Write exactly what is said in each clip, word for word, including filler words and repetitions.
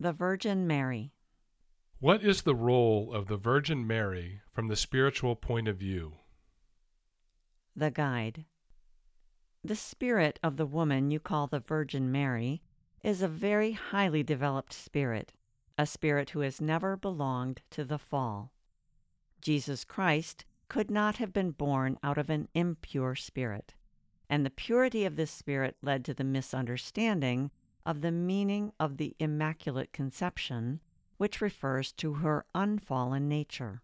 The Virgin Mary. What is the role of the Virgin Mary from the spiritual point of view? The Guide. The spirit of the woman you call the Virgin Mary is a very highly developed spirit, a spirit who has never belonged to the fall. Jesus Christ could not have been born out of an impure spirit, and the purity of this spirit led to the misunderstanding of the meaning of the Immaculate Conception, which refers to her unfallen nature.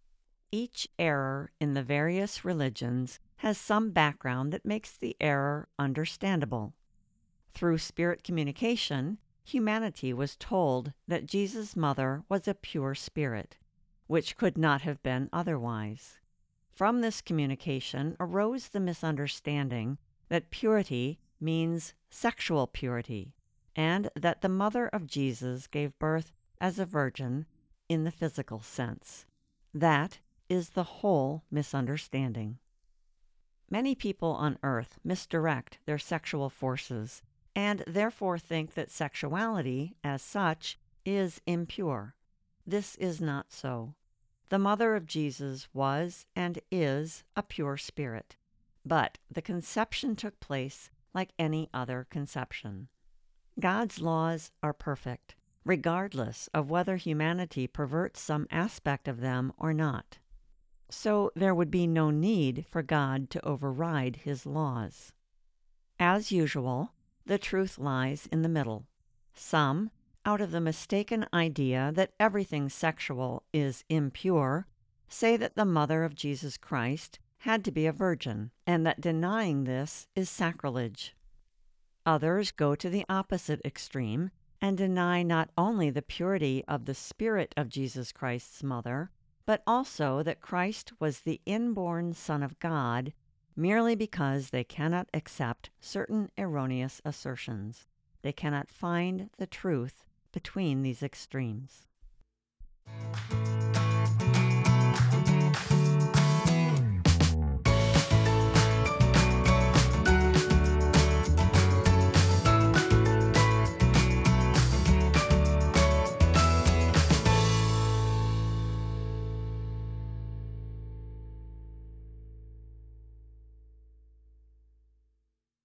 Each error in the various religions has some background that makes the error understandable. Through spirit communication, humanity was told that Jesus' mother was a pure spirit, which could not have been otherwise. From this communication arose the misunderstanding that purity means sexual purity, and that the mother of Jesus gave birth as a virgin in the physical sense. That is the whole misunderstanding. Many people on earth misdirect their sexual forces and therefore think that sexuality, as such, is impure. This is not so. The mother of Jesus was and is a pure spirit, but the conception took place like any other conception. God's laws are perfect, regardless of whether humanity perverts some aspect of them or not. So there would be no need for God to override his laws. As usual, the truth lies in the middle. Some, out of the mistaken idea that everything sexual is impure, say that the mother of Jesus Christ had to be a virgin, and that denying this is sacrilege. Others go to the opposite extreme and deny not only the purity of the spirit of Jesus Christ's mother, but also that Christ was the inborn Son of God, merely because they cannot accept certain erroneous assertions. They cannot find the truth between these extremes.